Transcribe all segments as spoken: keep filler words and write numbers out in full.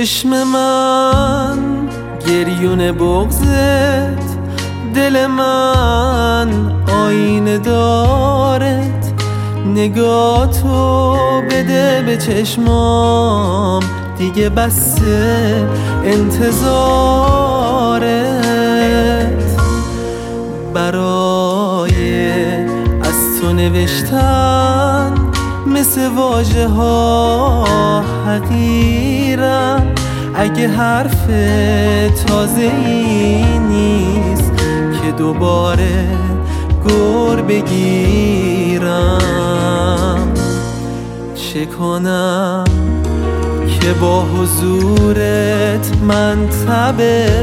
چشم من گریون بغضت، دل من آینه دارت. نگاه تو بده به چشمام، دیگه بسه انتظارت. برای از تو نوشتن مثل واژه ها حقیرم. اگه حرف تازه ای نیست که دوباره گر بگیرم، چه کنم که با حضورت من تب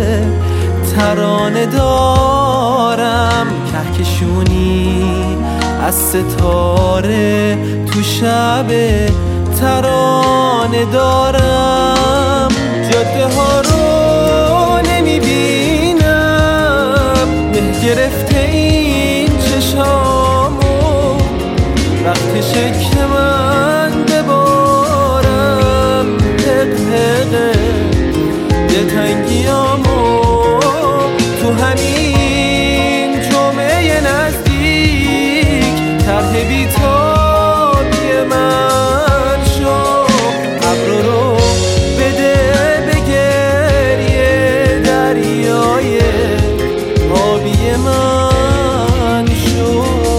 ترانه دارم. کهکشونی از ستاره تو شب ترانه دارم. جاده ها رو نمیبینم، مه گرفته این چشامو. وقتشه که من ببارم دقدقه دلتنگیامو تو همین جمعه نزدیک. طرح بی‌تابی من شو، ابر رو بده به گریه دریای آبی من شو.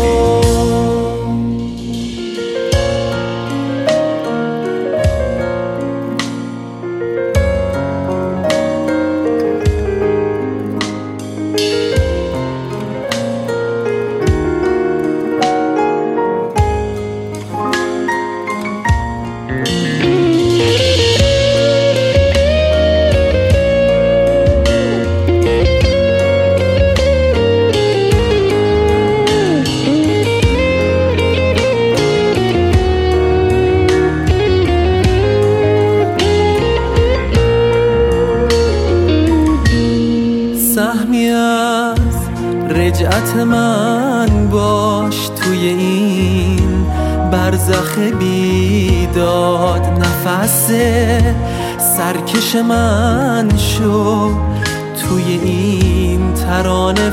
سهمی از رجعت من باش توی این برزخ بیداد. نفس سرکش من شو توی این ترانه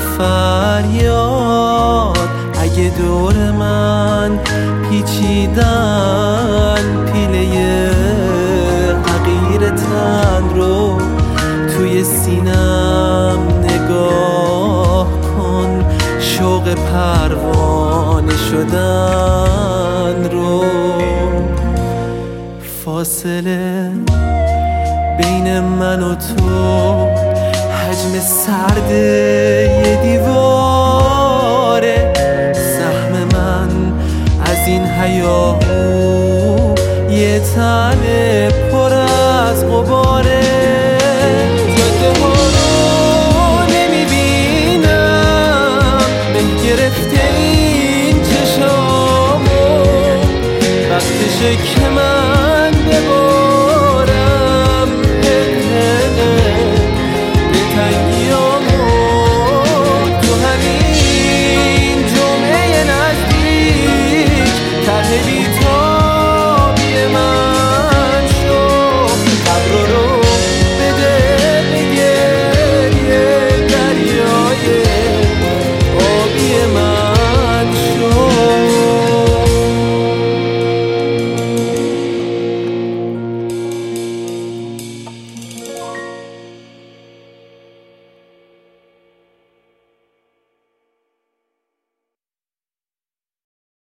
فریاد. اگه دور من پیچیدن پیله حقیر تن رو توی سینم نگاه کن. شوق پروانه شدن رو، فاصله بین من و تو حجم سرد یه دیواره. سهم من از این هیاهو یه تن پر از غباره. جاده ها رو نمیبینم، مه گرفته این چشامو. وقتشه که من